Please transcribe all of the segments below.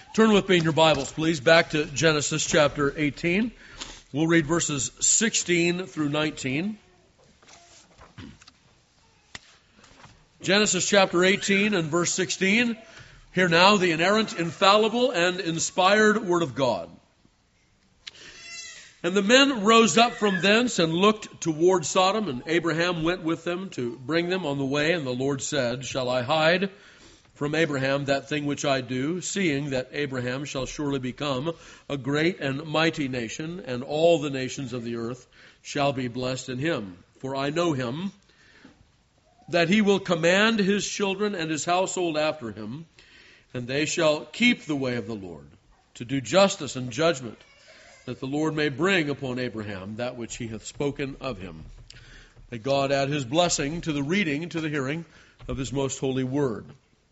Turn with me in your Bibles, please, back to Genesis chapter 18. We'll read verses 16 through 19. Genesis chapter 18 and verse 16. Hear now the inerrant, infallible, and inspired Word of God. And the men rose up from thence and looked toward Sodom, and Abraham went with them to bring them on the way. And the Lord said, Shall I hide from Abraham that thing which I do, seeing that Abraham shall surely become a great and mighty nation, and all the nations of the earth shall be blessed in him? For I know him, that he will command his children and his household after him, and they shall keep the way of the Lord, to do justice and judgment, that the Lord may bring upon Abraham that which he hath spoken of him. May God add his blessing to the reading and to the hearing of his most holy word.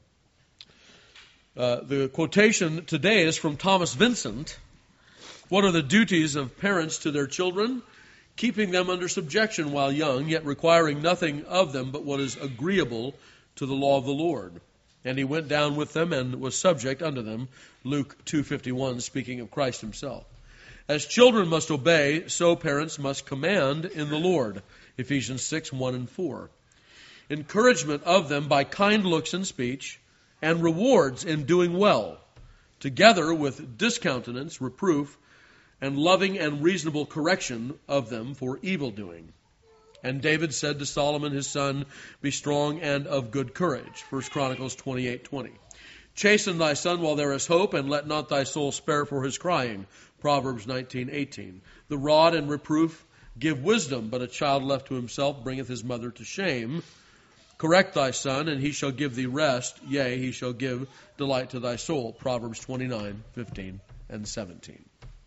The quotation today is from Thomas Vincent. What are the duties of parents to their children? Keeping them under subjection while young, yet requiring nothing of them but what is agreeable to the law of the Lord. And he went down with them and was subject unto them. Luke 2:51, speaking of Christ himself. As children must obey, so parents must command in the Lord. Ephesians 6:1 and 4. Encouragement of them by kind looks and speech, and rewards in doing well, together with discountenance, reproof, and loving and reasonable correction of them for evil doing. And David said to Solomon his son, Be strong and of good courage. 1 Chronicles 28:20. Chasten thy son while there is hope, and let not thy soul spare for his crying. Proverbs 19:18. The rod and reproof give wisdom, but a child left to himself bringeth his mother to shame. Correct thy son, and he shall give thee rest. Yea, he shall give delight to thy soul. Proverbs 29:15 and 17.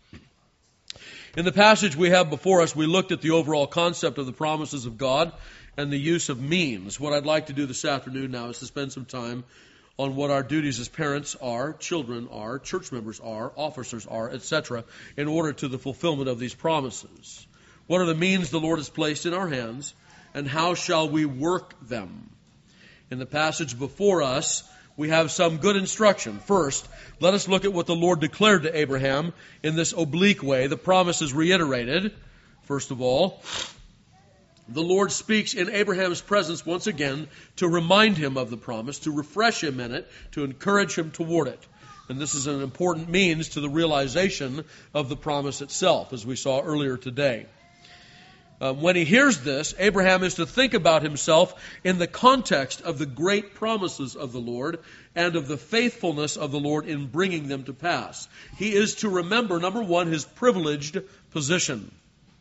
In the passage we have before us, we looked at the overall concept of the promises of God and the use of means. What I'd like to do this afternoon now is to spend some time on what our duties as parents are, children are, church members are, officers are, etc., in order to the fulfillment of these promises. What are the means the Lord has placed in our hands, and how shall we work them? In the passage before us, we have some good instruction. First, let us look at what the Lord declared to Abraham in this oblique way. The promise is reiterated. First of all, the Lord speaks in Abraham's presence once again to remind him of the promise, to refresh him in it, to encourage him toward it. And this is an important means to the realization of the promise itself, as we saw earlier today. When he hears this, Abraham is to think about himself in the context of the great promises of the Lord and of the faithfulness of the Lord in bringing them to pass. He is to remember, number one, his privileged position.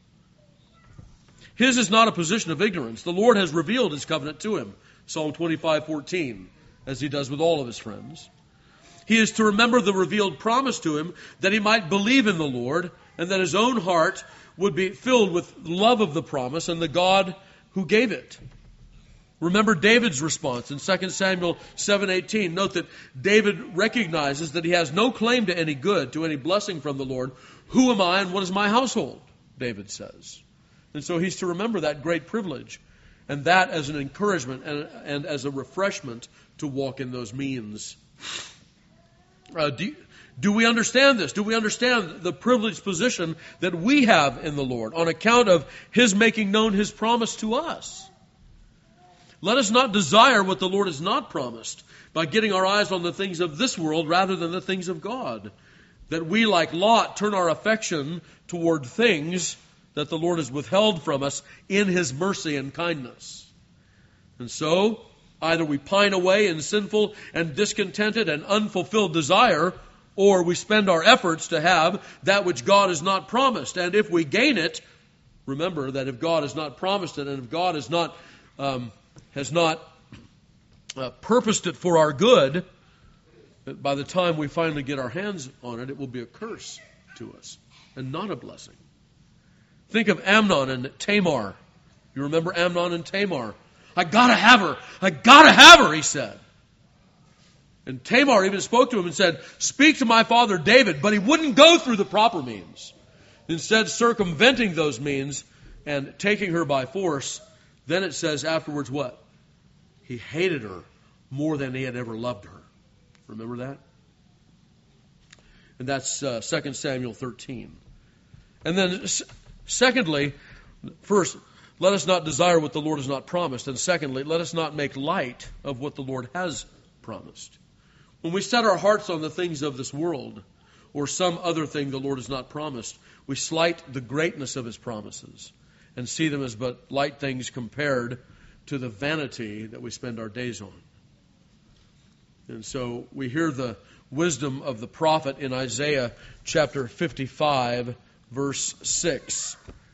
His is not a position of ignorance. The Lord has revealed his covenant to him, Psalm 25:14, as he does with all of his friends. He is to remember the revealed promise to him that he might believe in the Lord and that his own heart would be filled with love of the promise and the God who gave it. Remember David's response in 2 Samuel 7:18. Note that David recognizes that he has no claim to any good, to any blessing from the Lord. Who am I and what is my household? David says. And so he's to remember that great privilege, and that as an encouragement and as a refreshment to walk in those means. Do we understand this? Do we understand the privileged position that we have in the Lord on account of his making known his promise to us? Let us not desire what the Lord has not promised by getting our eyes on the things of this world rather than the things of God. That we, like Lot, turn our affection toward things that the Lord has withheld from us in his mercy and kindness. And so, either we pine away in sinful and discontented and unfulfilled desire, or we spend our efforts to have that which God has not promised. And if we gain it, remember that if God has not promised it, and if God has not purposed it for our good, that by the time we finally get our hands on it, it will be a curse to us and not a blessing. Think of Amnon and Tamar. You remember Amnon and Tamar? I gotta have her. I gotta have her, he said. And Tamar even spoke to him and said, Speak to my father David, but he wouldn't go through the proper means. Instead, circumventing those means and taking her by force, then it says afterwards what? He hated her more than he had ever loved her. Remember that? And that's 2 Samuel 13. And then secondly, first, let us not desire what the Lord has not promised. And secondly, let us not make light of what the Lord has promised. When we set our hearts on the things of this world, or some other thing the Lord has not promised, we slight the greatness of His promises and see them as but light things compared to the vanity that we spend our days on. And so we hear the wisdom of the prophet in Isaiah chapter 55, verse 6.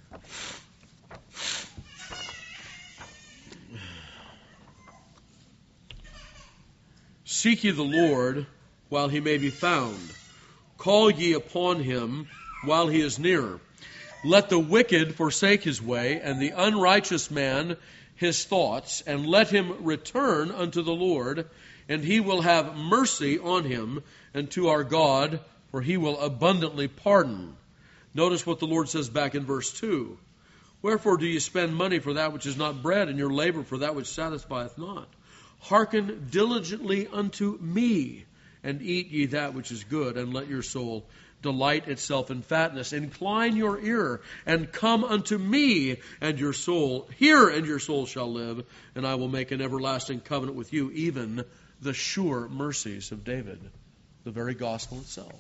Seek ye the Lord while He may be found. Call ye upon Him while He is near. Let the wicked forsake his way, and the unrighteous man his thoughts, and let him return unto the Lord, and He will have mercy on him, and to our God, for He will abundantly pardon. Notice what the Lord says back in verse 2. Wherefore do ye spend money for that which is not bread, and your labor for that which satisfieth not? Hearken diligently unto me, and eat ye that which is good, and let your soul delight itself in fatness. Incline your ear, and come unto me, and your soul, hear, and your soul shall live, and I will make an everlasting covenant with you, even the sure mercies of David, the very gospel itself.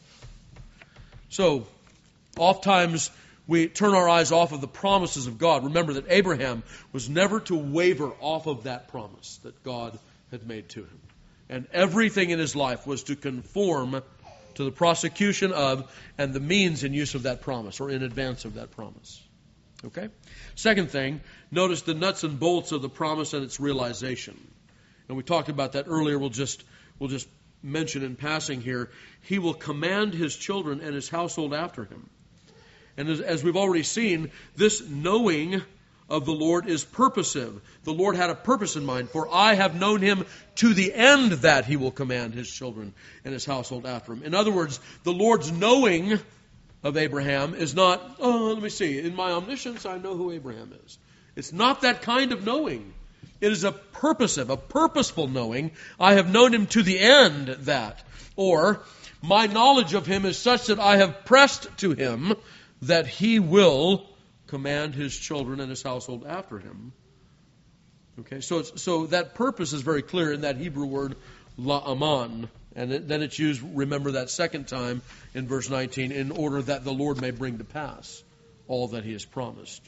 So, oftentimes we turn our eyes off of the promises of God. Remember that Abraham was never to waver off of that promise that God had made to him. And everything in his life was to conform to the prosecution of and the means and use of that promise, or in advance of that promise. Okay? Second thing, notice the nuts and bolts of the promise and its realization. And we talked about that earlier. We'll just mention in passing here. He will command His children and His household after Him. And as we've already seen, this knowing of the Lord is purposive. The Lord had a purpose in mind. For I have known Him to the end that He will command His children and His household after Him. In other words, the Lord's knowing of Abraham is not, let me see, in my omniscience I know who Abraham is. It's not that kind of knowing. It is a purposeful knowing. I have known Him to the end that. Or, my knowledge of Him is such that I have pressed to Him that He will command His children and His household after Him. Okay, so that purpose is very clear in that Hebrew word la'aman. And then it's used, remember that second time in verse 19, in order that the Lord may bring to pass all that He has promised.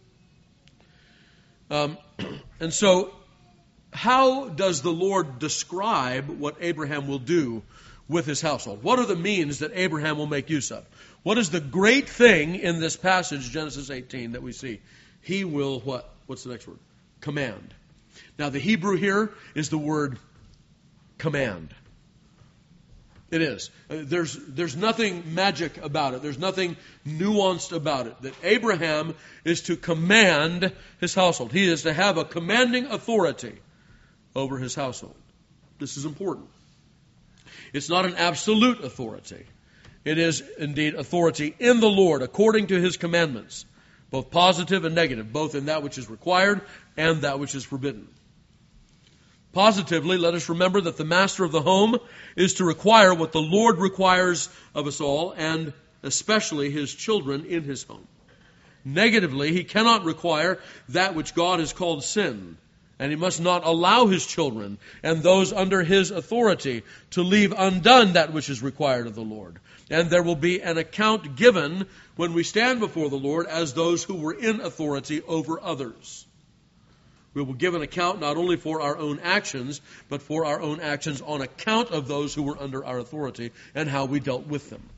And so, how does the Lord describe what Abraham will do with his household? What are the means that Abraham will make use of? What is the great thing in this passage, Genesis 18, that we see? He will what? What's the next word? Command. Now, the Hebrew here is the word command. It is. There's nothing magic about it. There's nothing nuanced about it. That Abraham is to command his household. He is to have a commanding authority over his household. This is important. It's not an absolute authority. It is indeed authority in the Lord according to His commandments, both positive and negative, both in that which is required and that which is forbidden. Positively, let us remember that the master of the home is to require what the Lord requires of us all, and especially his children in his home. Negatively, he cannot require that which God has called sin, and he must not allow his children and those under his authority to leave undone that which is required of the Lord. And there will be an account given when we stand before the Lord as those who were in authority over others. We will give an account not only for our own actions, but for our own actions on account of those who were under our authority and how we dealt with them.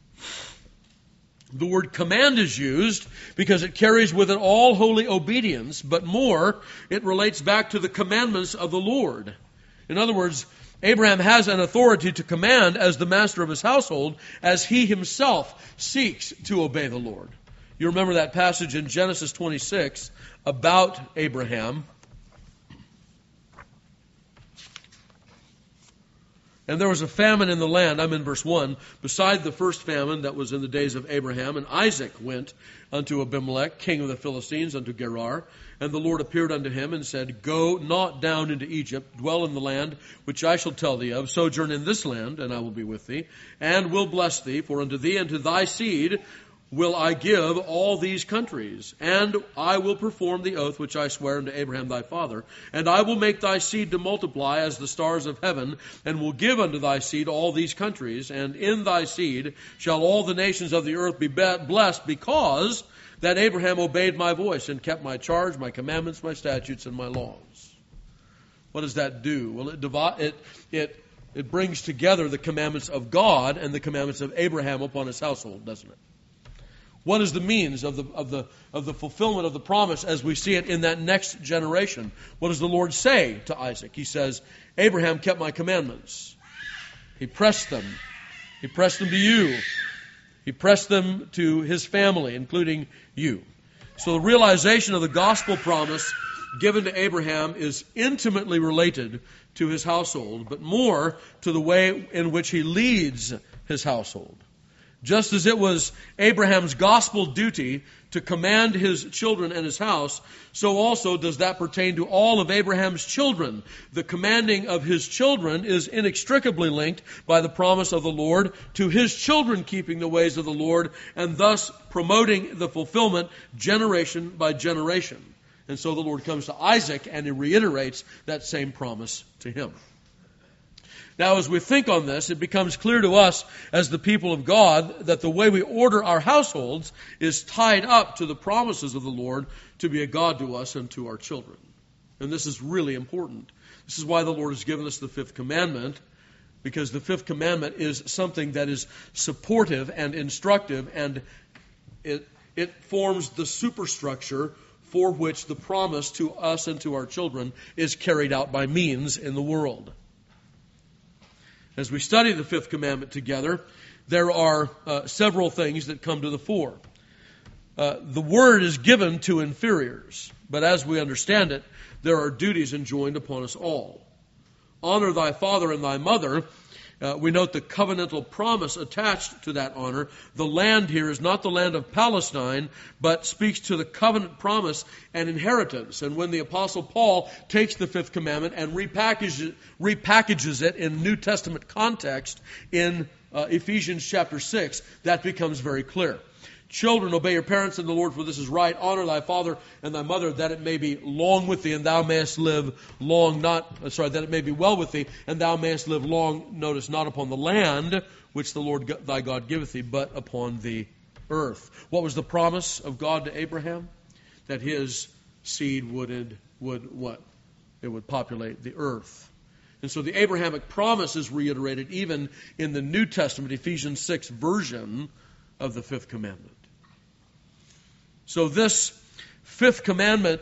The word command is used because it carries with it all holy obedience, but more, it relates back to the commandments of the Lord. In other words, Abraham has an authority to command as the master of his household as he himself seeks to obey the Lord. You remember that passage in Genesis 26 about Abraham. And there was a famine in the land, I'm in verse 1, beside the first famine that was in the days of Abraham. And Isaac went unto Abimelech, king of the Philistines, unto Gerar. And the Lord appeared unto him and said, Go not down into Egypt, dwell in the land which I shall tell thee of, sojourn in this land, and I will be with thee, and will bless thee, for unto thee and to thy seed will I give all these countries, and I will perform the oath which I swear unto Abraham thy father, and I will make thy seed to multiply as the stars of heaven, and will give unto thy seed all these countries, and in thy seed shall all the nations of the earth be blessed, because that Abraham obeyed my voice, and kept my charge, my commandments, my statutes, and my laws. What does that do? Well, it brings together the commandments of God and the commandments of Abraham upon his household, doesn't it? What is the means of the fulfillment of the promise as we see it in that next generation? What does the Lord say to Isaac? He says, Abraham kept my commandments. He pressed them. He pressed them to you. He pressed them to his family, including you. So the realization of the gospel promise given to Abraham is intimately related to his household, but more to the way in which he leads his household. Just as it was Abraham's gospel duty to command his children and his house, so also does that pertain to all of Abraham's children. The commanding of his children is inextricably linked by the promise of the Lord to his children keeping the ways of the Lord, and thus promoting the fulfillment generation by generation. And so the Lord comes to Isaac and he reiterates that same promise to him. Now, as we think on this, it becomes clear to us as the people of God that the way we order our households is tied up to the promises of the Lord to be a God to us and to our children. And this is really important. This is why the Lord has given us the fifth commandment, because the fifth commandment is something that is supportive and instructive, and it forms the superstructure for which the promise to us and to our children is carried out by means in the world. As we study the fifth commandment together, there are several things that come to the fore. The word is given to inferiors, but as we understand it, there are duties enjoined upon us all. Honor thy father and thy mother. We note the covenantal promise attached to that honor. The land here is not the land of Palestine, but speaks to the covenant promise and inheritance. And when the Apostle Paul takes the fifth commandment and repackages it in New Testament context in Ephesians chapter 6, that becomes very clear. Children, obey your parents in the Lord, for this is right. Honor thy father and thy mother, that it may be long with thee, and thou mayest live long, that it may be well with thee, and thou mayest live long, notice, not upon the land which the Lord thy God giveth thee, but upon the earth. What was the promise of God to Abraham? That his seed would what? It would populate the earth. And so the Abrahamic promise is reiterated even in the New Testament, Ephesians 6 version of the fifth commandment. So this fifth commandment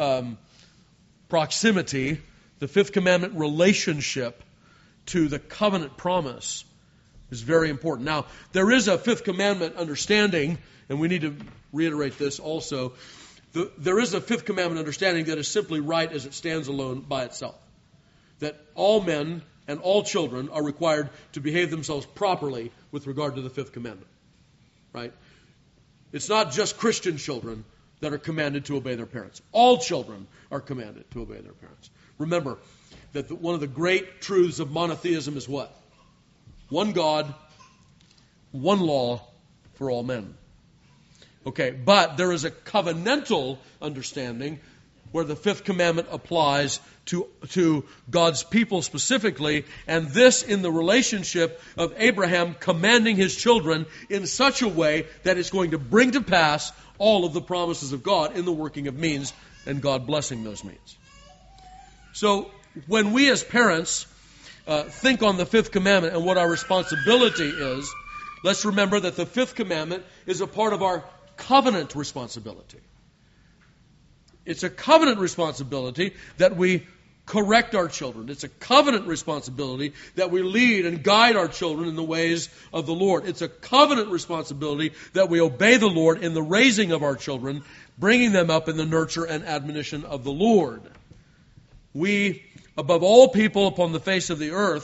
proximity, the fifth commandment relationship to the covenant promise is very important. Now, there is a fifth commandment understanding, and we need to reiterate this also. There is a fifth commandment understanding that is simply right as it stands alone by itself. That all men and all children are required to behave themselves properly with regard to the fifth commandment. Right? It's not just Christian children that are commanded to obey their parents. All children are commanded to obey their parents. Remember that one of the great truths of monotheism is what? One God, one law for all men. Okay, but there is a covenantal understanding where the fifth commandment applies to God's people specifically, and this in the relationship of Abraham commanding his children in such a way that it's going to bring to pass all of the promises of God in the working of means, and God blessing those means. So when we as parents think on the fifth commandment and what our responsibility is, let's remember that the fifth commandment is a part of our covenant responsibility. It's a covenant responsibility that we correct our children. It's a covenant responsibility that we lead and guide our children in the ways of the Lord. It's a covenant responsibility that we obey the Lord in the raising of our children, bringing them up in the nurture and admonition of the Lord. We, above all people upon the face of the earth,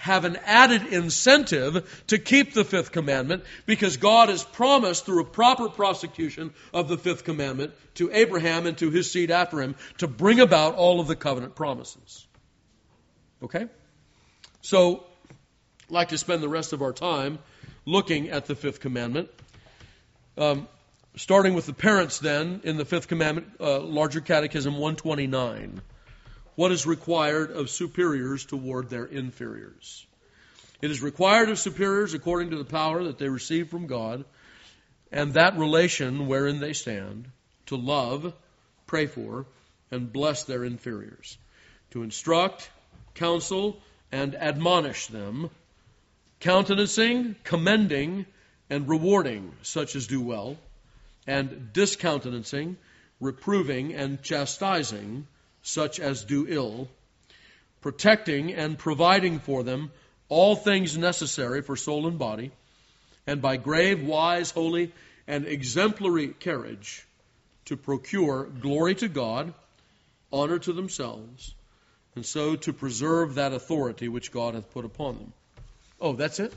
have an added incentive to keep the fifth commandment because God has promised through a proper prosecution of the fifth commandment to Abraham and to his seed after him to bring about all of the covenant promises. Okay? So, I'd like to spend the rest of our time looking at the fifth commandment. Starting with the parents then, in the fifth commandment, Larger Catechism 129. What is required of superiors toward their inferiors? It is required of superiors according to the power that they receive from God and that relation wherein they stand, to love, pray for, and bless their inferiors, to instruct, counsel, and admonish them, countenancing, commending, and rewarding such as do well, and discountenancing, reproving, and chastising such as do ill, protecting and providing for them all things necessary for soul and body, and by grave, wise, holy, and exemplary carriage to procure glory to God, honor to themselves, and so to preserve that authority which God hath put upon them. Oh, that's it?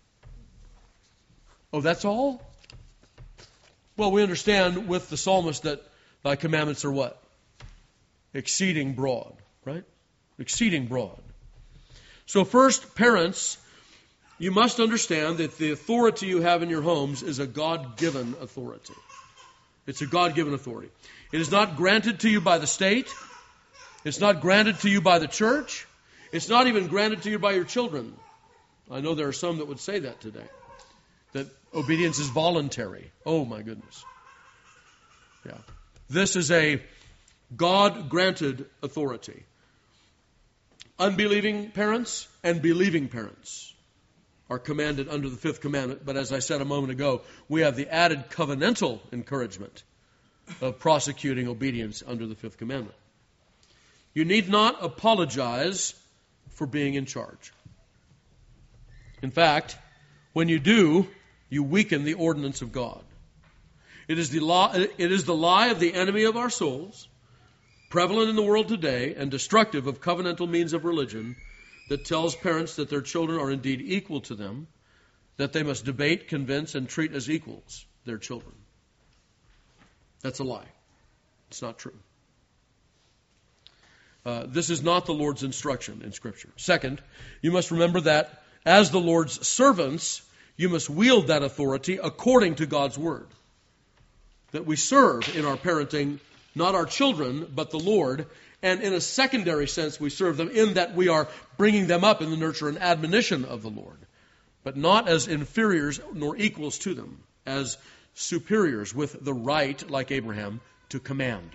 Oh, that's all? Well, we understand with the psalmist that thy commandments are what? Exceeding broad, right? Exceeding broad. So first, parents, you must understand that the authority you have in your homes is a God-given authority. It's a God-given authority. It is not granted to you by the state. It's not granted to you by the church. It's not even granted to you by your children. I know there are some that would say that today, that obedience is voluntary. Oh, my goodness. Yeah. This is a God-granted authority. Unbelieving parents and believing parents are commanded under the fifth commandment, but as I said a moment ago, we have the added covenantal encouragement of prosecuting obedience under the fifth commandment. You need not apologize for being in charge. In fact, when you do, you weaken the ordinance of God. It is the lie of the enemy of our souls, prevalent in the world today and destructive of covenantal means of religion, that tells parents that their children are indeed equal to them, that they must debate, convince, and treat as equals their children. That's a lie. It's not true. This is not the Lord's instruction in Scripture. Second, you must remember that as the Lord's servants, you must wield that authority according to God's Word. That we serve in our parenting not our children, but the Lord. And in a secondary sense, we serve them in that we are bringing them up in the nurture and admonition of the Lord. But not as inferiors nor equals to them, as superiors with the right, like Abraham, to command.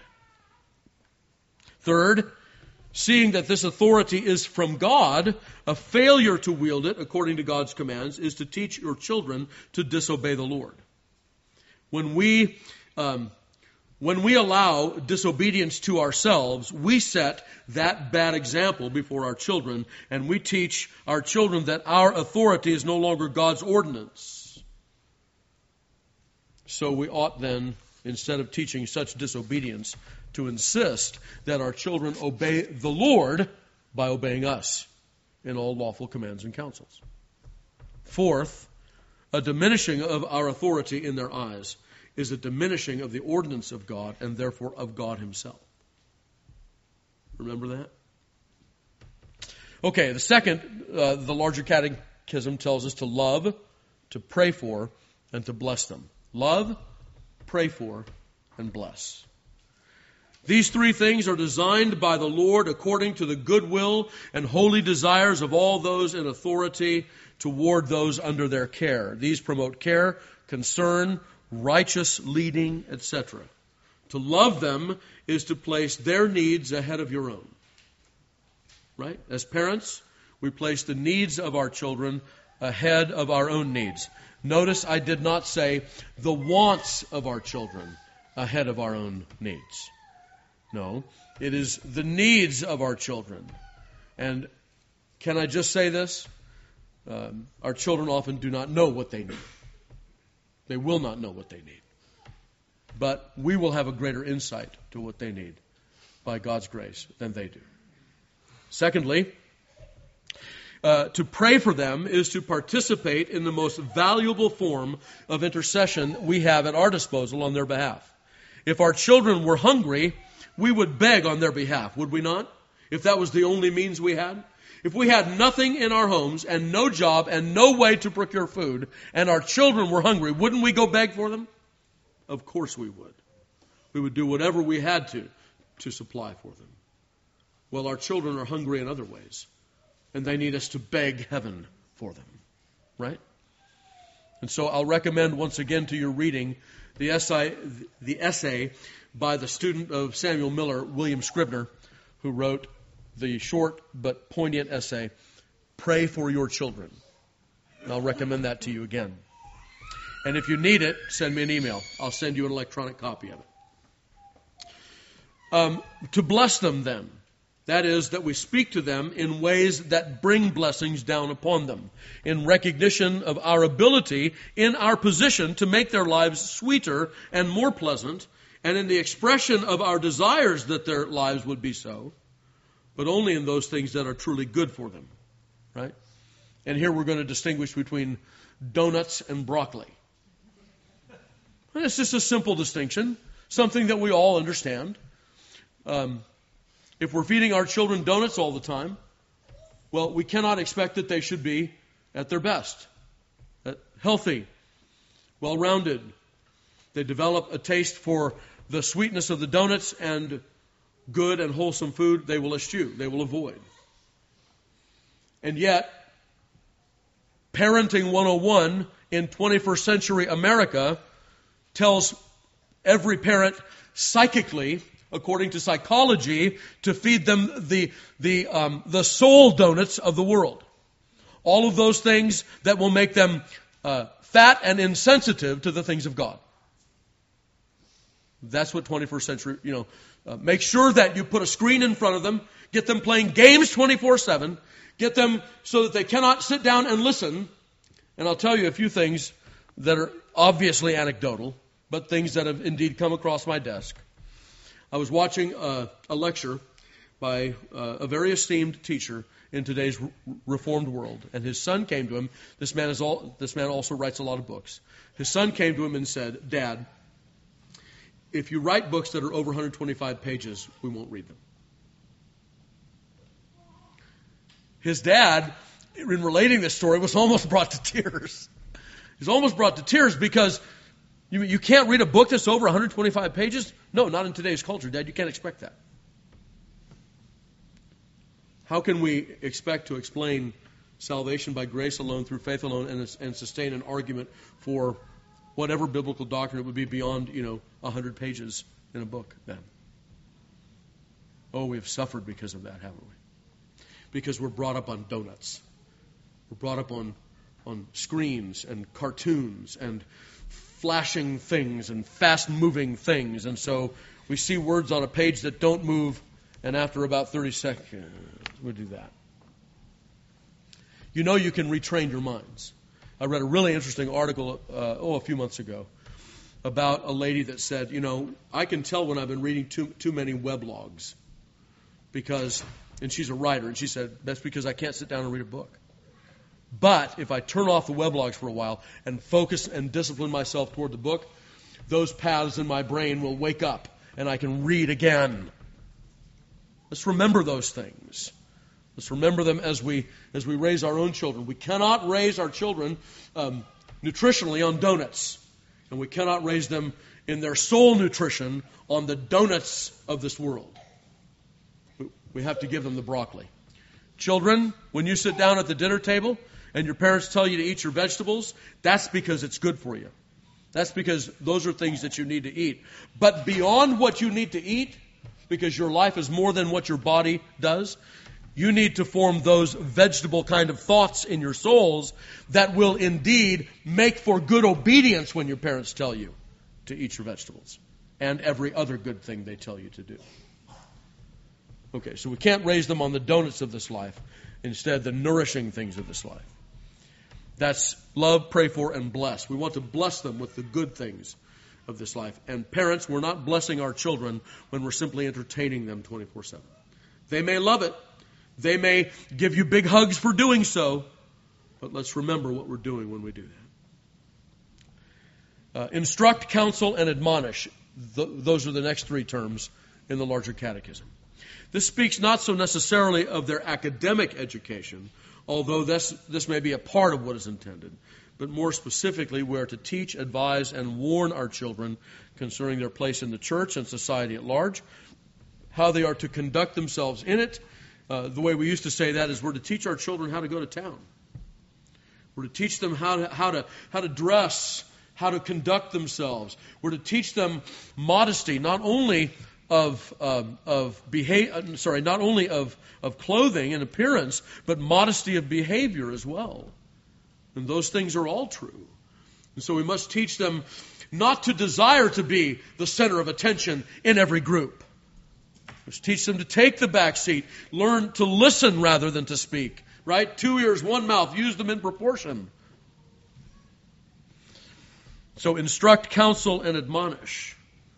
Third, seeing that this authority is from God, a failure to wield it according to God's commands is to teach your children to disobey the Lord. When we allow disobedience to ourselves, we set that bad example before our children, and we teach our children that our authority is no longer God's ordinance. So we ought then, instead of teaching such disobedience, to insist that our children obey the Lord by obeying us in all lawful commands and counsels. Fourth, a diminishing of our authority in their eyes is a diminishing of the ordinance of God and therefore of God Himself. Remember that? Okay, the second, the larger catechism tells us to love, to pray for, and to bless them. Love, pray for, and bless. These three things are designed by the Lord according to the goodwill and holy desires of all those in authority toward those under their care. These promote care, concern, righteous leading, etc. To love them is to place their needs ahead of your own. Right? As parents, we place the needs of our children ahead of our own needs. Notice I did not say the wants of our children ahead of our own needs. No, it is the needs of our children. And can I just say this? Our children often do not know what they need. They will not know what they need. But we will have a greater insight to what they need by God's grace than they do. Secondly, To pray for them is to participate in the most valuable form of intercession we have at our disposal on their behalf. If our children were hungry, we would beg on their behalf, would we not? If that was the only means we had? If we had nothing in our homes and no job and no way to procure food and our children were hungry, wouldn't we go beg for them? Of course we would. We would do whatever we had to supply for them. Well, our children are hungry in other ways, and they need us to beg heaven for them, right? And so I'll recommend once again to your reading the essay by the student of Samuel Miller, William Scribner, who wrote the short but poignant essay, Pray for Your Children. And I'll recommend that to you again. And if you need it, send me an email. I'll send you an electronic copy of it. To bless them then. That is, that we speak to them in ways that bring blessings down upon them, in recognition of our ability in our position to make their lives sweeter and more pleasant, and in the expression of our desires that their lives would be so, but only in those things that are truly good for them, right? And here we're going to distinguish between donuts and broccoli. And it's just a simple distinction, something that we all understand. If we're feeding our children donuts all the time, well, we cannot expect that they should be at their best, healthy, well-rounded. They develop a taste for the sweetness of the donuts, and good and wholesome food they will eschew, they will avoid. And yet, Parenting 101 in 21st century America tells every parent psychically, according to psychology, to feed them the soul donuts of the world. All of those things that will make them fat and insensitive to the things of God. That's what 21st century, make sure that you put a screen in front of them, get them playing games 24/7, get them so that they cannot sit down and listen. And I'll tell you a few things that are obviously anecdotal, but things that have indeed come across my desk. I was watching a lecture by a very esteemed teacher in today's reformed world, and his son came to him. This man also writes a lot of books. His son came to him and said, "Dad, if you write books that are over 125 pages, we won't read them." His dad, in relating this story, was almost brought to tears. He's almost brought to tears because you can't read a book that's over 125 pages? No, not in today's culture, Dad. You can't expect that. How can we expect to explain salvation by grace alone, through faith alone, and sustain an argument for whatever biblical doctrine it would be beyond, 100 pages in a book then? Oh, we've suffered because of that, haven't we? Because we're brought up on donuts. We're brought up on screens and cartoons and flashing things and fast-moving things. And so we see words on a page that don't move, and after about 30 seconds, we do that. You can retrain your minds. I read a really interesting article, a few months ago, about a lady that said, I can tell when I've been reading too many weblogs because, and she's a writer, and she said, that's because I can't sit down and read a book. But if I turn off the weblogs for a while and focus and discipline myself toward the book, those paths in my brain will wake up and I can read again. Let's remember those things. Let's remember them as we raise our own children. We cannot raise our children nutritionally on donuts. And we cannot raise them in their soul nutrition on the donuts of this world. We have to give them the broccoli. Children, when you sit down at the dinner table and your parents tell you to eat your vegetables, that's because it's good for you. That's because those are things that you need to eat. But beyond what you need to eat, because your life is more than what your body does, you need to form those vegetable kind of thoughts in your souls that will indeed make for good obedience when your parents tell you to eat your vegetables and every other good thing they tell you to do. Okay, so we can't raise them on the donuts of this life. Instead, the nourishing things of this life. That's love, pray for, and bless. We want to bless them with the good things of this life. And parents, we're not blessing our children when we're simply entertaining them 24/7. They may love it. They may give you big hugs for doing so, but let's remember what we're doing when we do that. Instruct, counsel, and admonish. Those are the next three terms in the larger catechism. This speaks not so necessarily of their academic education, although this may be a part of what is intended, but more specifically, we are to teach, advise, and warn our children concerning their place in the church and society at large, how they are to conduct themselves in it. The way we used to say that is we're to teach our children how to go to town. We're to teach them how to dress, how to conduct themselves. We're to teach them modesty, not only of clothing and appearance, but modesty of behavior as well. And those things are all true. And so we must teach them not to desire to be the center of attention in every group. Let's teach them to take the back seat, learn to listen rather than to speak. Right? 2 ears, 1 mouth. Use them in proportion. So instruct, counsel, and admonish.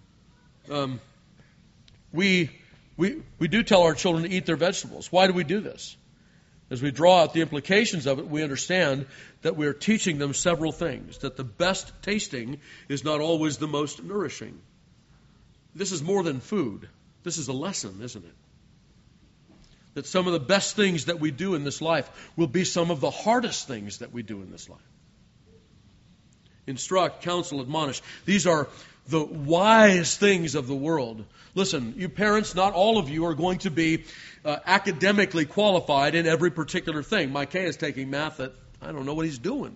We do tell our children to eat their vegetables. Why do we do this? As we draw out the implications of it, we understand that we are teaching them several things. That the best tasting is not always the most nourishing. This is more than food. This is a lesson, isn't it? That some of the best things that we do in this life will be some of the hardest things that we do in this life. Instruct, counsel, admonish. These are the wise things of the world. Listen, you parents, not all of you are going to be academically qualified in every particular thing. Micah is taking math that I don't know what he's doing.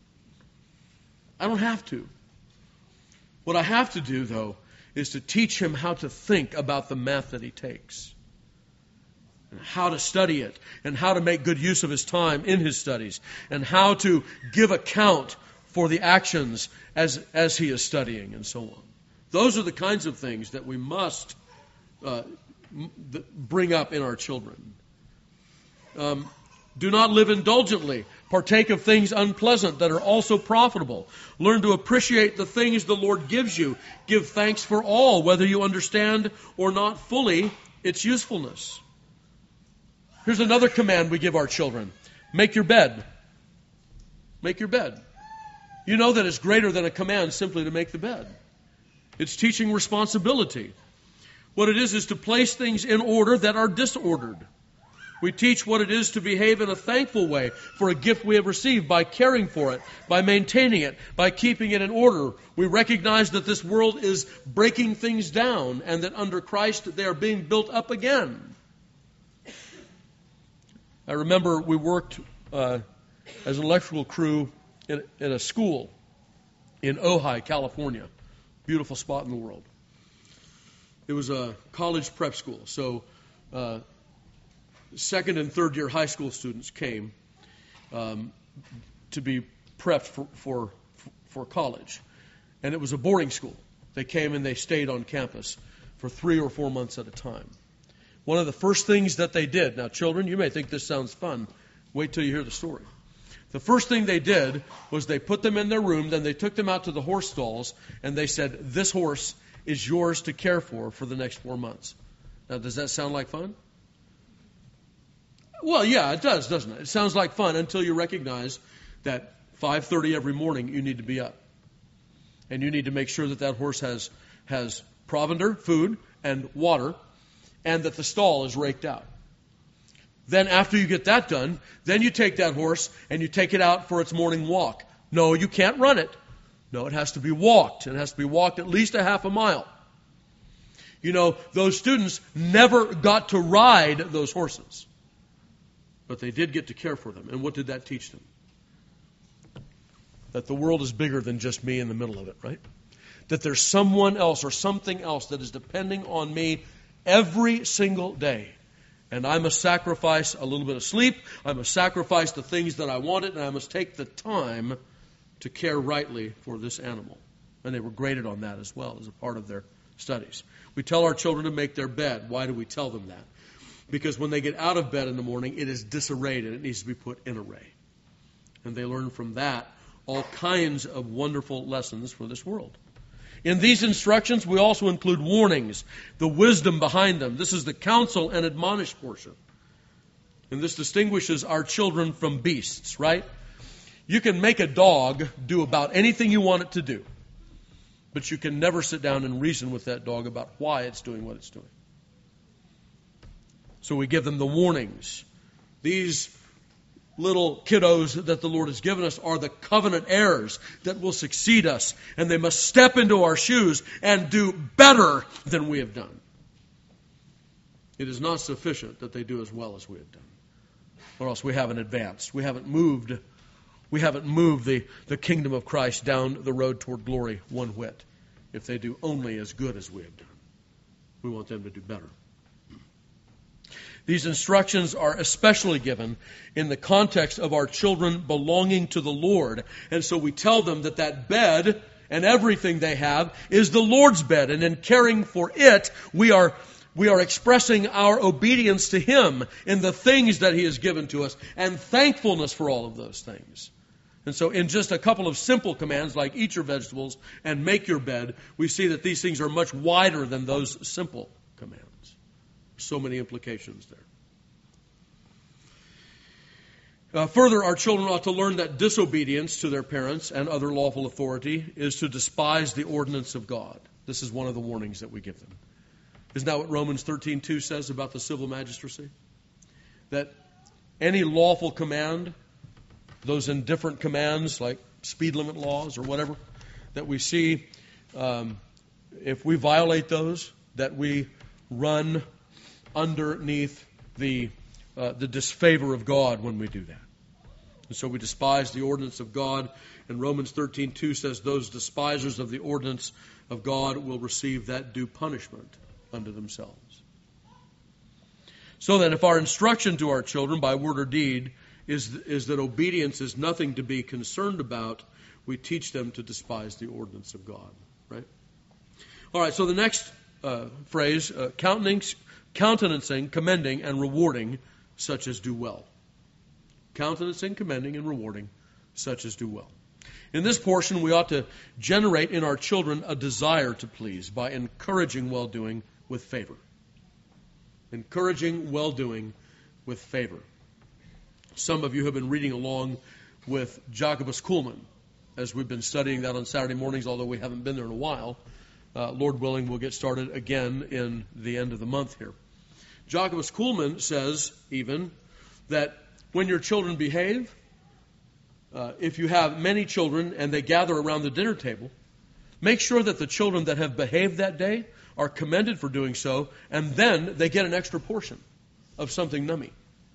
I don't have to. What I have to do, though, is to teach him how to think about the math that he takes, and how to study it, and how to make good use of his time in his studies, and how to give account for the actions as he is studying, and so on. Those are the kinds of things that we must bring up in our children. Do not live indulgently. Partake of things unpleasant that are also profitable. Learn to appreciate the things the Lord gives you. Give thanks for all, whether you understand or not fully its usefulness. Here's another command we give our children. Make your bed. Make your bed. You know that it's greater than a command simply to make the bed. It's teaching responsibility. What it is to place things in order that are disordered. We teach what it is to behave in a thankful way for a gift we have received by caring for it, by maintaining it, by keeping it in order. We recognize that this world is breaking things down and that under Christ they are being built up again. I remember we worked as an electrical crew in a school in Ojai, California. Beautiful spot in the world. It was a college prep school. So second and third year high school students came to be prepped for college. And it was a boarding school. They came and they stayed on campus for 3 or 4 months at a time. One of the first things that they did, now children, you may think this sounds fun. Wait till you hear the story. The first thing they did was they put them in their room, then they took them out to the horse stalls, and they said, this horse is yours to care for the next 4 months. Now, does that sound like fun? Well, yeah, it does, doesn't it? It sounds like fun until you recognize that 5:30 every morning you need to be up. And you need to make sure that that horse has provender, food, and water, and that the stall is raked out. Then after you get that done, then you take that horse and you take it out for its morning walk. No, you can't run it. No, it has to be walked. It has to be walked at least a half a mile. You know, those students never got to ride those horses. But they did get to care for them. And what did that teach them? That the world is bigger than just me in the middle of it, right? That there's someone else or something else that is depending on me every single day. And I must sacrifice a little bit of sleep. I must sacrifice the things that I wanted. And I must take the time to care rightly for this animal. And they were graded on that as well as a part of their studies. We tell our children to make their bed. Why do we tell them that? Because when they get out of bed in the morning, it is disarrayed and it needs to be put in array. And they learn from that all kinds of wonderful lessons for this world. In these instructions, we also include warnings, the wisdom behind them. This is the counsel and admonish portion. And this distinguishes our children from beasts, right? You can make a dog do about anything you want it to do, but you can never sit down and reason with that dog about why it's doing what it's doing. So we give them the warnings. These little kiddos that the Lord has given us are the covenant heirs that will succeed us, and they must step into our shoes and do better than we have done. It is not sufficient that they do as well as we have done, or else we haven't advanced. We haven't moved the kingdom of Christ down the road toward glory one whit. If they do only as good as we have done, we want them to do better. These instructions are especially given in the context of our children belonging to the Lord. And so we tell them that that bed and everything they have is the Lord's bed. And in caring for it, we are expressing our obedience to Him in the things that He has given to us and thankfulness for all of those things. And so in just a couple of simple commands like eat your vegetables and make your bed, we see that these things are much wider than those simple commands. So many implications there. Further, our children ought to learn that disobedience to their parents and other lawful authority is to despise the ordinance of God. This is one of the warnings that we give them. Isn't that what Romans 13:2 says about the civil magistracy? That any lawful command, those indifferent commands like speed limit laws or whatever, that we see, if we violate those, that we run underneath the disfavor of God when we do that. And so we despise the ordinance of God. And Romans 13:2 says those despisers of the ordinance of God will receive that due punishment unto themselves. So then, if our instruction to our children by word or deed is that obedience is nothing to be concerned about, we teach them to despise the ordinance of God. Right? All right, so the next phrase, countenancing, commending, and rewarding such as do well. Countenancing, commending, and rewarding such as do well. In this portion, we ought to generate in our children a desire to please by encouraging well-doing with favor. Encouraging well-doing with favor. Some of you have been reading along with Jacobus Kuhlman as we've been studying that on Saturday mornings, although we haven't been there in a while. Lord willing, we'll get started again in the end of the month here. Jacobus Kuhlman says even that when your children behave, if you have many children and they gather around the dinner table, make sure that the children that have behaved that day are commended for doing so, and then they get an extra portion of something nummy.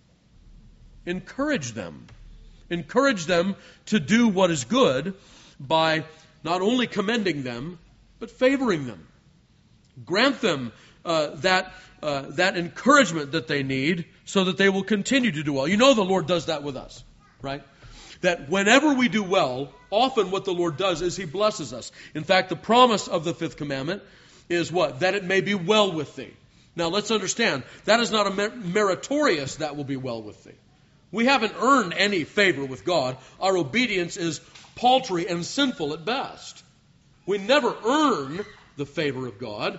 Encourage them. Encourage them to do what is good by not only commending them, but favoring them. Grant them that encouragement that they need so that they will continue to do well. You know the Lord does that with us, right? That whenever we do well, often what the Lord does is He blesses us. In fact, the promise of the fifth commandment is what? That it may be well with thee. Now let's understand, that is not a meritorious that will be well with thee. We haven't earned any favor with God. Our obedience is paltry and sinful at best. We never earn the favor of God.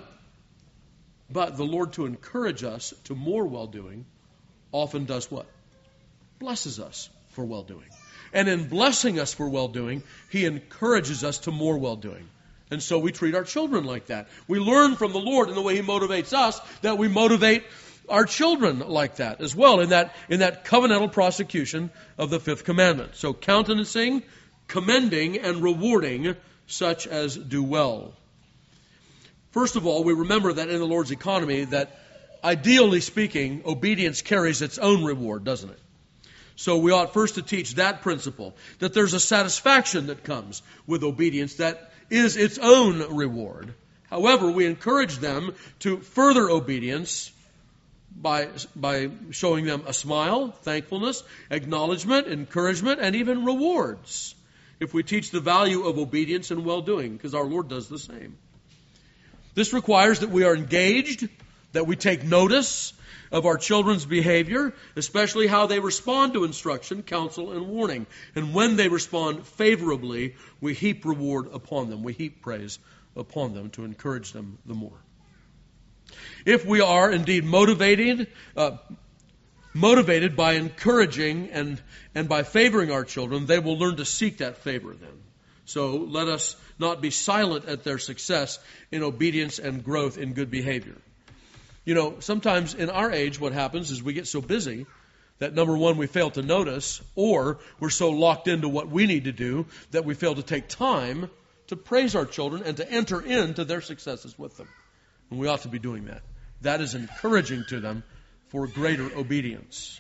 But the Lord, to encourage us to more well-doing, often does what? Blesses us for well-doing. And in blessing us for well-doing, He encourages us to more well-doing. And so we treat our children like that. We learn from the Lord in the way He motivates us that we motivate our children like that as well in that covenantal prosecution of the fifth commandment. So countenancing, commending, and rewarding such as do well. First of all, we remember that in the Lord's economy that ideally speaking, obedience carries its own reward, doesn't it? So we ought first to teach that principle, that there's a satisfaction that comes with obedience that is its own reward. However, we encourage them to further obedience by showing them a smile, thankfulness, acknowledgement, encouragement, and even rewards. If we teach the value of obedience and well-doing, because our Lord does the same. This requires that we are engaged, that we take notice of our children's behavior, especially how they respond to instruction, counsel, and warning. And when they respond favorably, we heap reward upon them. We heap praise upon them to encourage them the more. If we are indeed motivated motivated by encouraging and by favoring our children, they will learn to seek that favor then. So let us not be silent at their success in obedience and growth in good behavior. You know, sometimes in our age what happens is we get so busy that, number one, we fail to notice, or we're so locked into what we need to do that we fail to take time to praise our children and to enter into their successes with them. And we ought to be doing that. That is encouraging to them for greater obedience.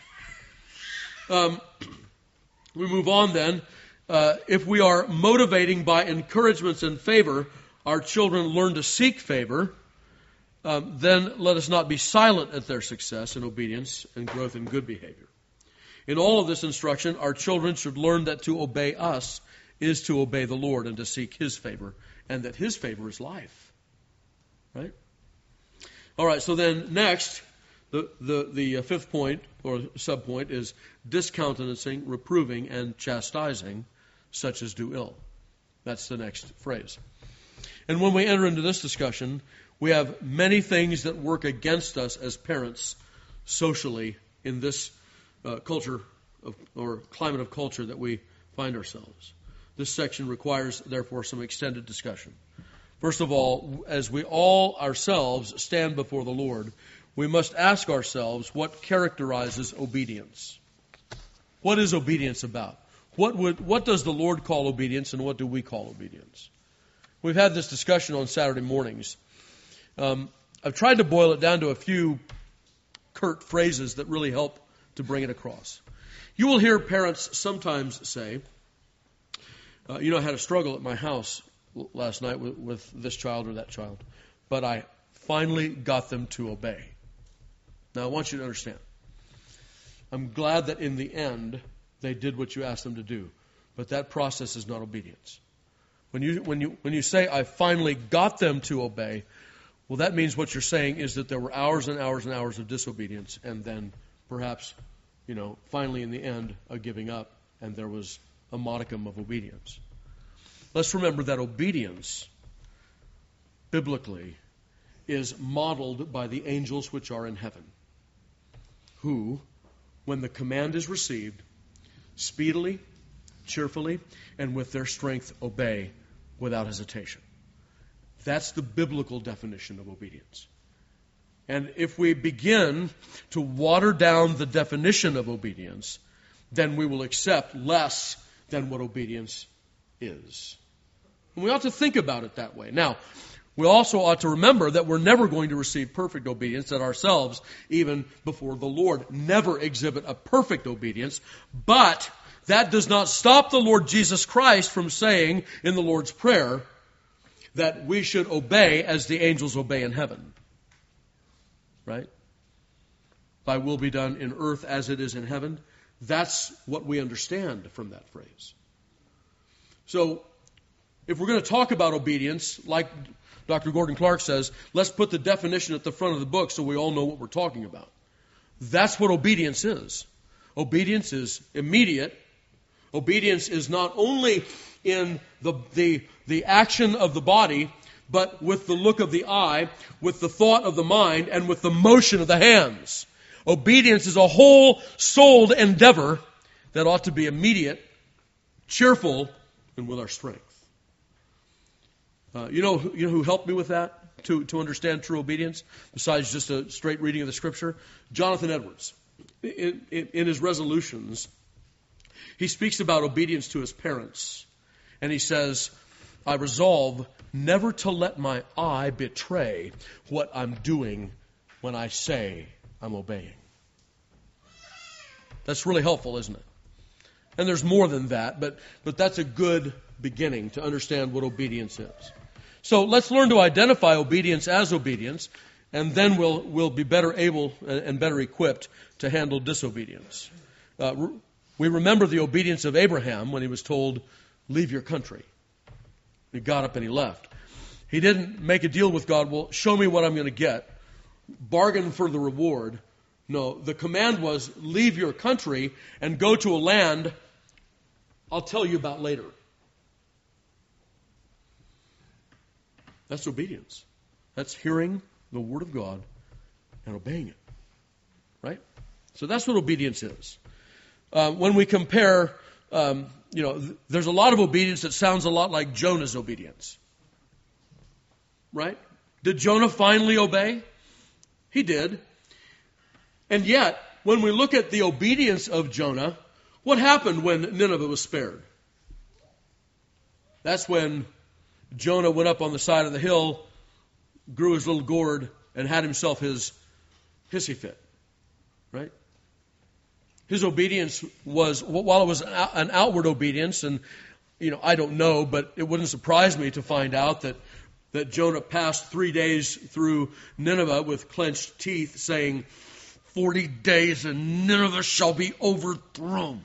We move on then. If we are motivating by encouragements and favor, our children learn to seek favor, then let us not be silent at their success in obedience and growth in good behavior. In all of this instruction, our children should learn that to obey us is to obey the Lord and to seek His favor, and that His favor is life. Right? All right, so then next, the fifth point or subpoint is discountenancing, reproving, and chastising such as do ill. That's the next phrase. And when we enter into this discussion, we have many things that work against us as parents socially in this culture or climate of culture that we find ourselves. This section requires, therefore, some extended discussion. First of all, as we all ourselves stand before the Lord, we must ask ourselves what characterizes obedience. What is obedience about? What does the Lord call obedience, and what do we call obedience? We've had this discussion on Saturday mornings. I've tried to boil it down to a few curt phrases that really help to bring it across. You will hear parents sometimes say, I had a struggle at my house last night with this child or that child, but I finally got them to obey. Now, I want you to understand. I'm glad that in the end they did what you asked them to do, but that process is not obedience. When you say, I finally got them to obey, well, that means what you're saying is that there were hours and hours and hours of disobedience, and then perhaps, finally in the end, a giving up, and there was a modicum of obedience. Let's remember that obedience, biblically, is modeled by the angels which are in heaven, who, when the command is received, speedily, cheerfully, and with their strength obey without hesitation. That's the biblical definition of obedience. And if we begin to water down the definition of obedience, then we will accept less than what obedience is. And we ought to think about it that way. Now, we also ought to remember that we're never going to receive perfect obedience, that ourselves, even before the Lord, never exhibit a perfect obedience. But that does not stop the Lord Jesus Christ from saying in the Lord's Prayer that we should obey as the angels obey in heaven. Right? Thy will be done in earth as it is in heaven. That's what we understand from that phrase. So, if we're going to talk about obedience, like Dr. Gordon Clark says, let's put the definition at the front of the book so we all know what we're talking about. That's what obedience is. Obedience is immediate. Obedience is not only in the action of the body, but with the look of the eye, with the thought of the mind, and with the motion of the hands. Obedience is a whole-souled endeavor that ought to be immediate, cheerful, and with our strength. You know who helped me with that, to understand true obedience, besides just a straight reading of the Scripture? Jonathan Edwards. In his resolutions, he speaks about obedience to his parents. And he says, I resolve never to let my eye betray what I'm doing when I say I'm obeying. That's really helpful, isn't it? And there's more than that, but that's a good beginning to understand what obedience is. So let's learn to identify obedience as obedience, and then we'll be better able and better equipped to handle disobedience. We remember the obedience of Abraham when he was told, leave your country. He got up and he left. He didn't make a deal with God, well, show me what I'm going to get. Bargain for the reward. No, the command was, leave your country and go to a land I'll tell you about later. That's obedience. That's hearing the Word of God and obeying it. Right? So that's what obedience is. When we compare, there's a lot of obedience that sounds a lot like Jonah's obedience. Right? Did Jonah finally obey? He did. And yet, when we look at the obedience of Jonah, what happened when Nineveh was spared? That's when Jonah went up on the side of the hill, grew his little gourd, and had himself his hissy fit. Right? His obedience was, while it was an outward obedience, and I don't know, but it wouldn't surprise me to find out that Jonah passed 3 days through Nineveh with clenched teeth, saying, 40 days and Nineveh shall be overthrown.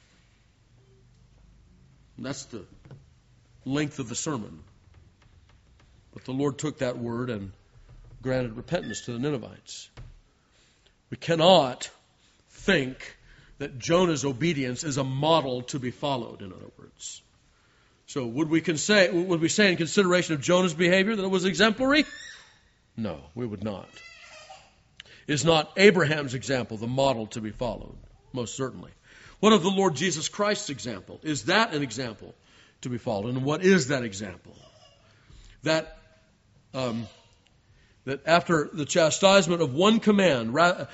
And that's the length of the sermon. But the Lord took that word and granted repentance to the Ninevites. We cannot think that Jonah's obedience is a model to be followed, in other words. So would we say in consideration of Jonah's behavior that it was exemplary? No, we would not. Is not Abraham's example the model to be followed? Most certainly. What of the Lord Jesus Christ's example? Is that an example to be followed? And what is that example? That after the chastisement of one command,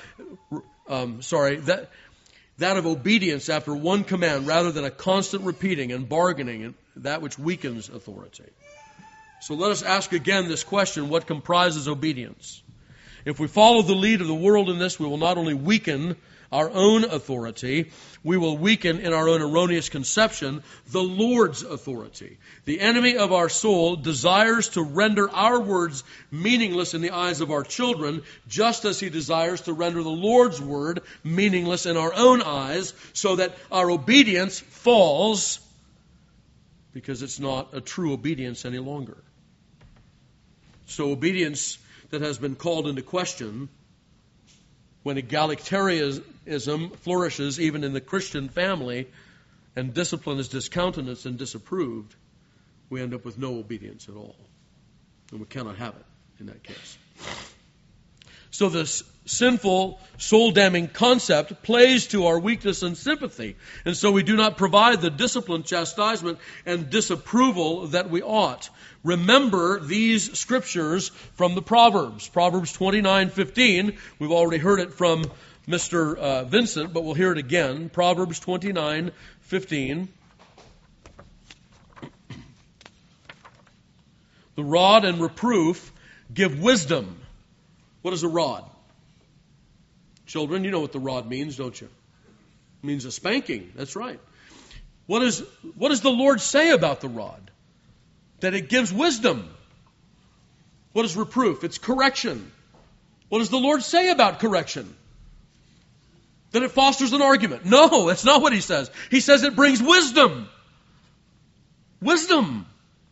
that of obedience after one command rather than a constant repeating and bargaining, and that which weakens authority. So let us ask again this question: what comprises obedience? If we follow the lead of the world in this, we will not only weaken our own authority, we will weaken in our own erroneous conception the Lord's authority. The enemy of our soul desires to render our words meaningless in the eyes of our children, just as he desires to render the Lord's word meaningless in our own eyes, so that our obedience falls because it's not a true obedience any longer. So obedience that has been called into question when egalitarianism flourishes even in the Christian family and discipline is discountenanced and disapproved, we end up with no obedience at all. And we cannot have it in that case. So this sinful, soul-damning concept plays to our weakness and sympathy. And so we do not provide the discipline, chastisement, and disapproval that we ought. Remember these scriptures from the Proverbs. Proverbs 29:15. We've already heard it from Mr. Vincent, but we'll hear it again. Proverbs 29:15. The rod and reproof give wisdom. What is a rod? Children, you know what the rod means, don't you? It means a spanking. That's right. What does the Lord say about the rod? That it gives wisdom. What is reproof? It's correction. What does the Lord say about correction? That it fosters an argument. No, that's not what he says. He says it brings wisdom. Wisdom.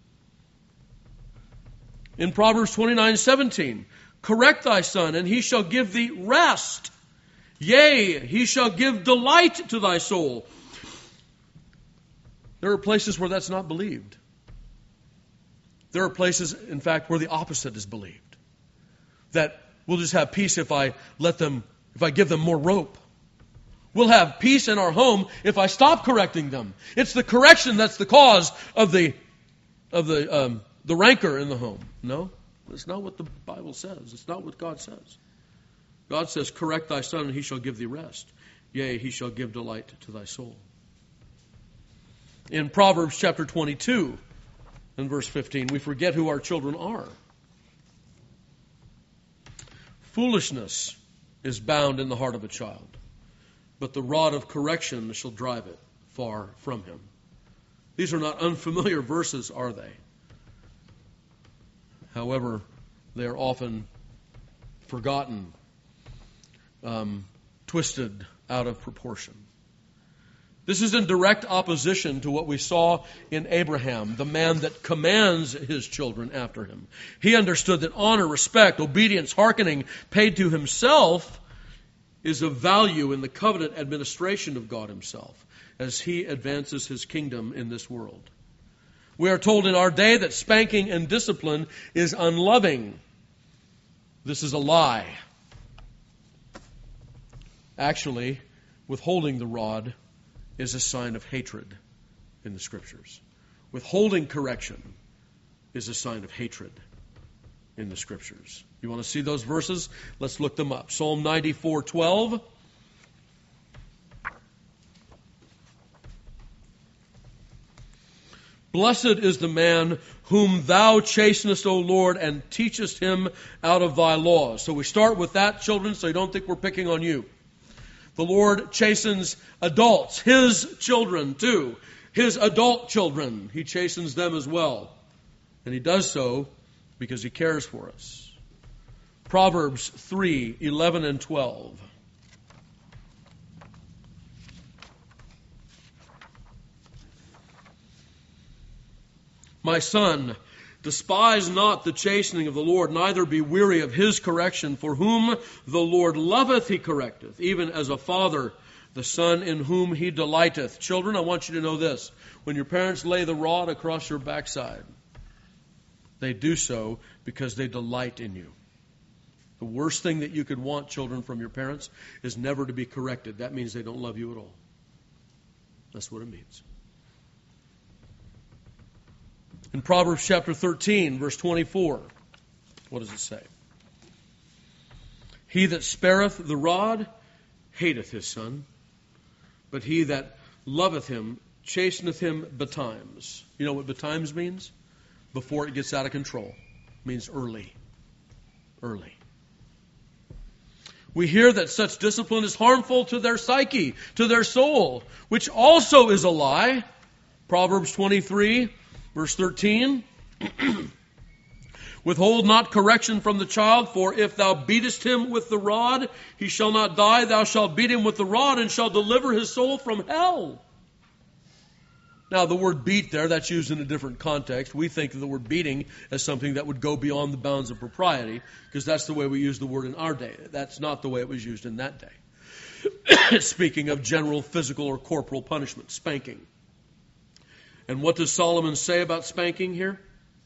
In Proverbs 29:17, correct thy son, and he shall give thee rest. Yea, he shall give delight to thy soul. There are places where that's not believed. There are places, in fact, where the opposite is believed. That we'll just have peace if I give them more rope. We'll have peace in our home if I stop correcting them. It's the correction that's the cause of the rancor in the home. No, that's not what the Bible says. It's not what God says. God says, correct thy son, and he shall give thee rest. Yea, he shall give delight to thy soul. In Proverbs chapter 22 and verse 15, we forget who our children are. Foolishness is bound in the heart of a child, but the rod of correction shall drive it far from him. These are not unfamiliar verses, are they? However, they are often forgotten, twisted out of proportion. This is in direct opposition to what we saw in Abraham, the man that commands his children after him. He understood that honor, respect, obedience, hearkening paid to himself is of value in the covenant administration of God himself as he advances his kingdom in this world. We are told in our day that spanking and discipline is unloving. This is a lie. Actually, withholding the rod is a sign of hatred in the Scriptures. Withholding correction is a sign of hatred in the Scriptures. You want to see those verses? Let's look them up. Psalm 94:12. Blessed is the man whom thou chastenest, O Lord, and teachest him out of thy laws. So we start with that, children, so you don't think we're picking on you. The Lord chastens adults, His children too. His adult children, He chastens them as well. And He does so because He cares for us. Proverbs 3:11 and 12. My son, despise not the chastening of the Lord, neither be weary of His correction. For whom the Lord loveth, He correcteth, even as a father the son in whom He delighteth. Children, I want you to know this. When your parents lay the rod across your backside, they do so because they delight in you. The worst thing that you could want, children, from your parents is never to be corrected. That means they don't love you at all. That's what it means. In Proverbs chapter 13, verse 24, what does it say? He that spareth the rod hateth his son, but he that loveth him chasteneth him betimes. You know what betimes means? Before it gets out of control. It means early. Early. We hear that such discipline is harmful to their psyche, to their soul, which also is a lie. Proverbs 23, verse 13. Withhold not correction from the child, for if thou beatest him with the rod, he shall not die. Thou shalt beat him with the rod, and shalt deliver his soul from hell. Now, the word beat there, that's used in a different context. We think of the word beating as something that would go beyond the bounds of propriety, because that's the way we use the word in our day. That's not the way it was used in that day. Speaking of general physical or corporal punishment, spanking. And what does Solomon say about spanking here?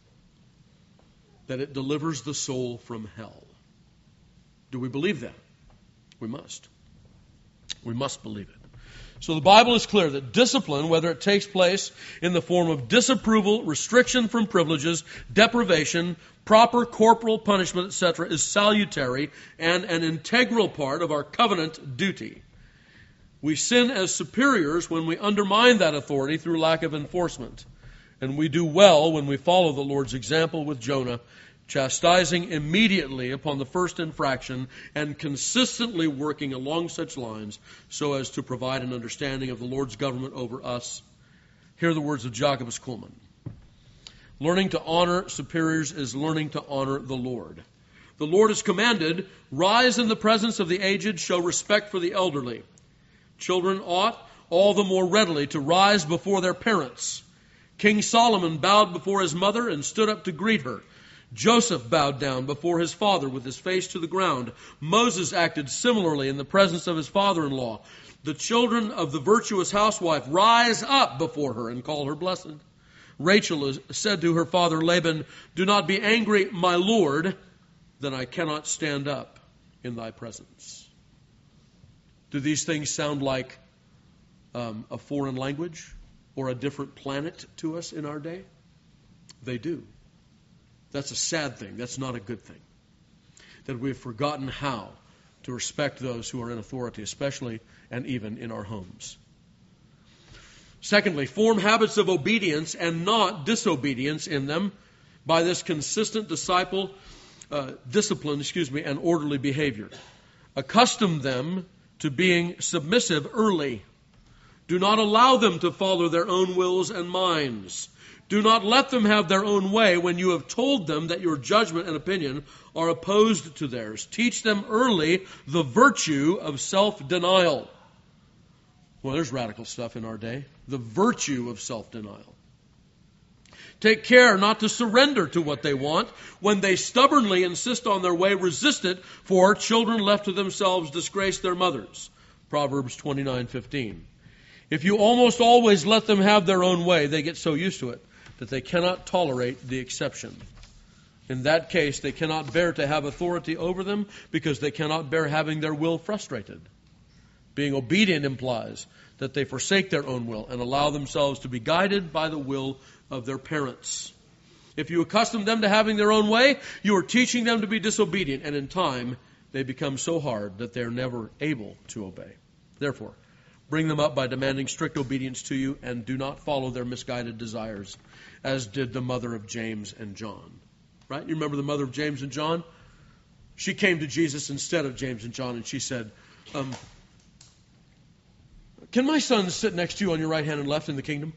That it delivers the soul from hell. Do we believe that? We must. We must believe it. So the Bible is clear that discipline, whether it takes place in the form of disapproval, restriction from privileges, deprivation, proper corporal punishment, etc., is salutary and an integral part of our covenant duty. We sin as superiors when we undermine that authority through lack of enforcement. And we do well when we follow the Lord's example with Jonah, chastising immediately upon the first infraction and consistently working along such lines so as to provide an understanding of the Lord's government over us. Hear the words of Jacobus Kuhlman. Learning to honor superiors is learning to honor the Lord. The Lord has commanded, rise in the presence of the aged, show respect for the elderly. Children ought all the more readily to rise before their parents. King Solomon bowed before his mother and stood up to greet her. Joseph bowed down before his father with his face to the ground. Moses acted similarly in the presence of his father-in-law. The children of the virtuous housewife rise up before her and call her blessed. Rachel said to her father Laban, do not be angry, my Lord, then I cannot stand up in thy presence. Do these things sound like a foreign language or a different planet to us in our day? They do. That's a sad thing. That's not a good thing. That we've forgotten how to respect those who are in authority, especially and even in our homes. Secondly, form habits of obedience and not disobedience in them by this consistent discipline, and orderly behavior. Accustom them to being submissive early. Do not allow them to follow their own wills and minds. Do not let them have their own way when you have told them that your judgment and opinion are opposed to theirs. Teach them early the virtue of self-denial. Well, there's radical stuff in our day. The virtue of self-denial. Take care not to surrender to what they want. When they stubbornly insist on their way, resist it, for children left to themselves disgrace their mothers. Proverbs 29:15. If you almost always let them have their own way, they get so used to it that they cannot tolerate the exception. In that case, they cannot bear to have authority over them because they cannot bear having their will frustrated. Being obedient implies that they forsake their own will and allow themselves to be guided by the will of their parents. If you accustom them to having their own way, you are teaching them to be disobedient, and in time they become so hard that they are never able to obey. Therefore, bring them up by demanding strict obedience to you, and do not follow their misguided desires, as did the mother of James and John. Right? You remember the mother of James and John? She came to Jesus instead of James and John, and she said, can my son sit next to you on your right hand and left in the kingdom?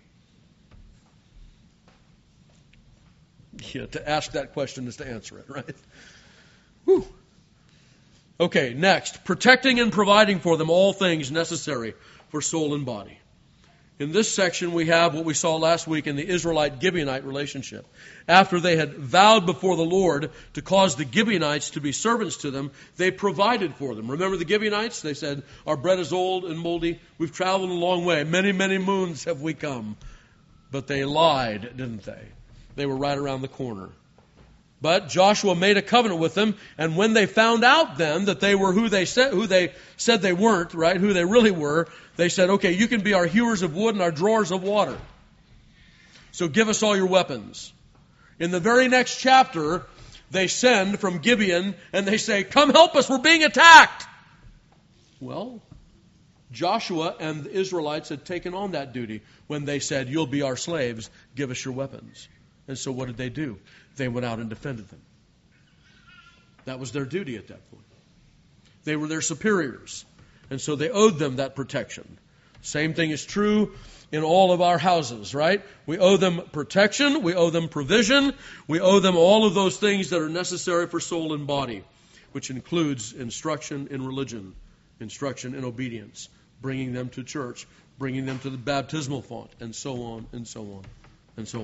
Yeah, to ask that question is to answer it, right? Whew. Okay, next. Protecting and providing for them all things necessary for soul and body. In this section, we have what we saw last week in the Israelite-Gibeonite relationship. After they had vowed before the Lord to cause the Gibeonites to be servants to them, they provided for them. Remember the Gibeonites? They said, our bread is old and moldy. We've traveled a long way. Many, many moons have we come. But they lied, didn't they? They were right around the corner. But Joshua made a covenant with them, and when they found out then that they were who they said they weren't, right, who they really were, they said, okay, you can be our hewers of wood and our drawers of water. So give us all your weapons. In the very next chapter, they send from Gibeon, and they say, come help us, we're being attacked. Well, Joshua and the Israelites had taken on that duty when they said, you'll be our slaves, give us your weapons. And so what did they do? They went out and defended them. That was their duty at that point. They were their superiors. And so they owed them that protection. Same thing is true in all of our houses, right? We owe them protection. We owe them provision. We owe them all of those things that are necessary for soul and body, which includes instruction in religion, instruction in obedience, bringing them to church, bringing them to the baptismal font, and so on, and so on, and so on.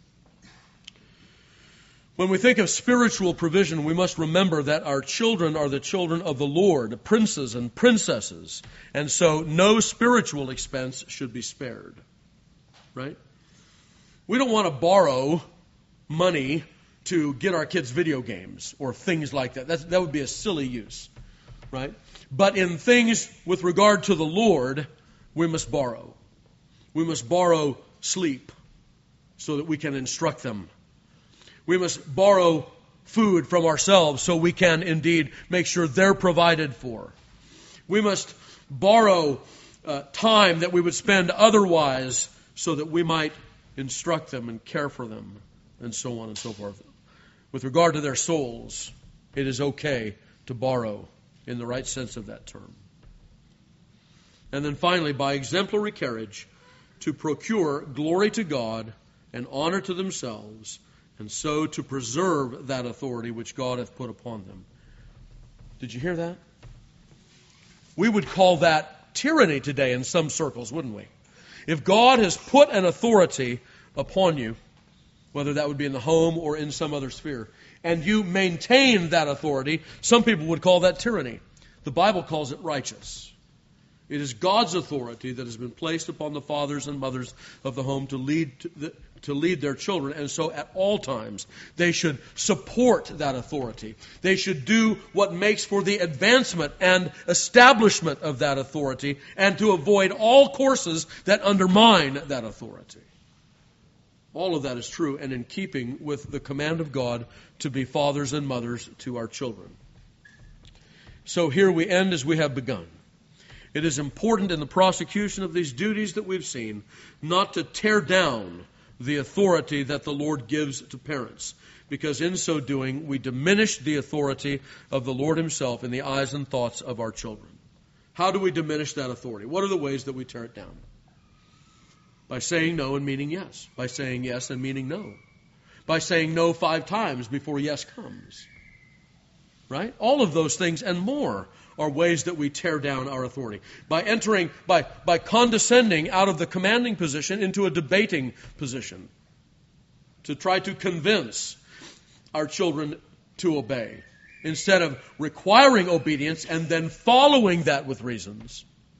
When we think of spiritual provision, we must remember that our children are the children of the Lord, princes and princesses, and so no spiritual expense should be spared. Right? We don't want to borrow money to get our kids video games or things like that. That would be a silly use. Right? But in things with regard to the Lord, we must borrow. We must borrow sleep so that we can instruct them. We must borrow food from ourselves so we can indeed make sure they're provided for. We must borrow time that we would spend otherwise so that we might instruct them and care for them, and so on and so forth. With regard to their souls, it is okay to borrow in the right sense of that term. And then finally, by exemplary carriage, to procure glory to God and honor to themselves, and so to preserve that authority which God hath put upon them. Did you hear that? We would call that tyranny today in some circles, wouldn't we? If God has put an authority upon you, whether that would be in the home or in some other sphere, and you maintain that authority, some people would call that tyranny. The Bible calls it righteous. It is God's authority that has been placed upon the fathers and mothers of the home to lead their children. And so at all times, they should support that authority. They should do what makes for the advancement and establishment of that authority, and to avoid all courses that undermine that authority. All of that is true and in keeping with the command of God to be fathers and mothers to our children. So here we end as we have begun. It is important in the prosecution of these duties that we've seen not to tear down the authority that the Lord gives to parents, because in so doing we diminish the authority of the Lord Himself in the eyes and thoughts of our children. How do we diminish that authority? What are the ways that we tear it down? By saying no and meaning yes. By saying yes and meaning no. By saying no 5 times before yes comes. Right? All of those things and more are ways that we tear down our authority. By condescending out of the commanding position into a debating position. To try to convince our children to obey. Instead of requiring obedience and then following that with reasons.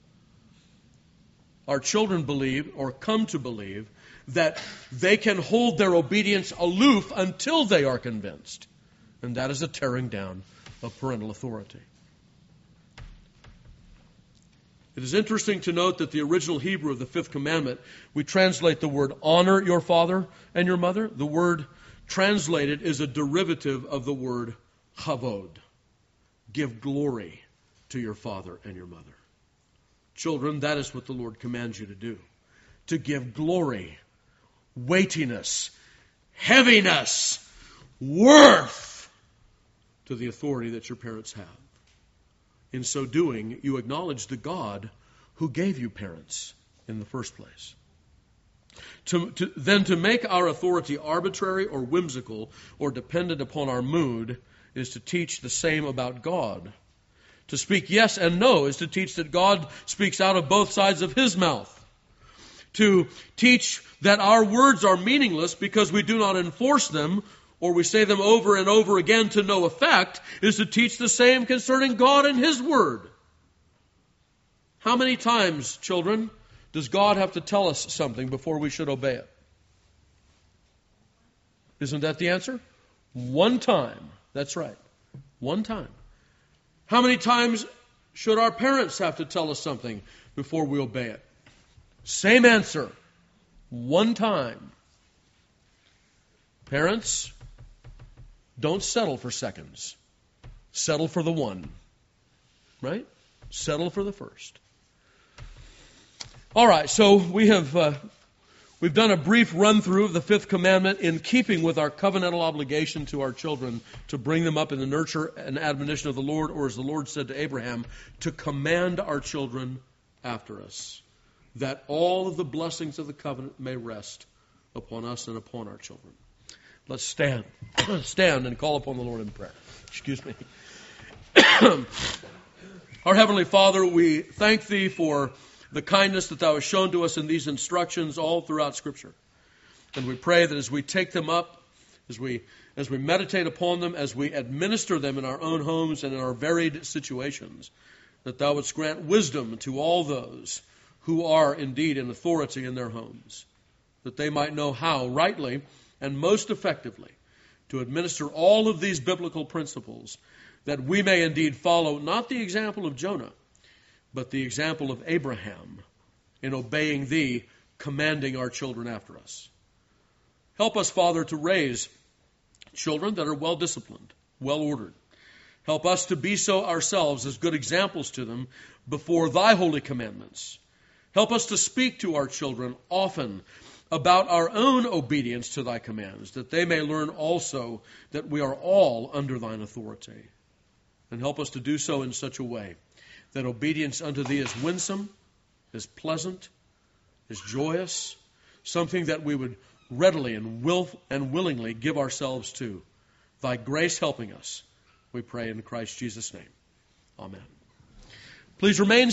Our children believe, or come to believe, that they can hold their obedience aloof until they are convinced. And that is a tearing down of parental authority. It is interesting to note that the original Hebrew of the fifth commandment, we translate the word honor your father and your mother. The word translated is a derivative of the word chavod. Give glory to your father and your mother. Children, that is what the Lord commands you to do. To give glory, weightiness, heaviness, worth to the authority that your parents have. In so doing, you acknowledge the God who gave you parents in the first place. Then to make our authority arbitrary or whimsical or dependent upon our mood is to teach the same about God. To speak yes and no is to teach that God speaks out of both sides of His mouth. To teach that our words are meaningless because we do not enforce them, or we say them over and over again to no effect, is to teach the same concerning God and His Word. How many times, children, does God have to tell us something before we should obey it? Isn't that the answer? One time. That's right. One time. How many times should our parents have to tell us something before we obey it? Same answer. One time. Parents, don't settle for seconds. Settle for the one. Right? Settle for the first. All right, so we've done a brief run-through of the fifth commandment in keeping with our covenantal obligation to our children to bring them up in the nurture and admonition of the Lord, or as the Lord said to Abraham, to command our children after us, that all of the blessings of the covenant may rest upon us and upon our children. Let's stand. Stand and call upon the Lord in prayer. Excuse me. Our Heavenly Father, we thank Thee for the kindness that Thou hast shown to us in these instructions all throughout Scripture. And we pray that as we take them up, as we meditate upon them, as we administer them in our own homes and in our varied situations, that Thou wouldst grant wisdom to all those who are indeed in authority in their homes, that they might know how rightly and most effectively to administer all of these biblical principles, that we may indeed follow not the example of Jonah, but the example of Abraham in obeying Thee, commanding our children after us. Help us, Father, to raise children that are well-disciplined, well-ordered. Help us to be so ourselves as good examples to them before Thy holy commandments. Help us to speak to our children often about our own obedience to Thy commands, that they may learn also that we are all under Thine authority. And help us to do so in such a way that obedience unto Thee is winsome, is pleasant, is joyous, something that we would readily and willingly give ourselves to. Thy grace helping us, we pray in Christ Jesus' name. Amen. Please remain